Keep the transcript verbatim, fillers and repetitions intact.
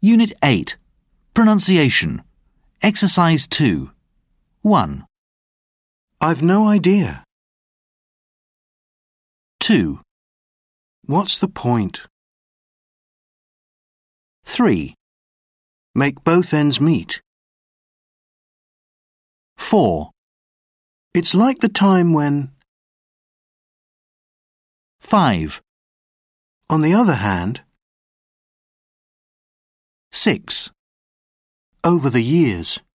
Unit eight. Pronunciation. Exercise two. one. I've no idea. two. What's the point? three. Make both ends meet. four. It's like the time when... five. On the other hand... six. Over the years...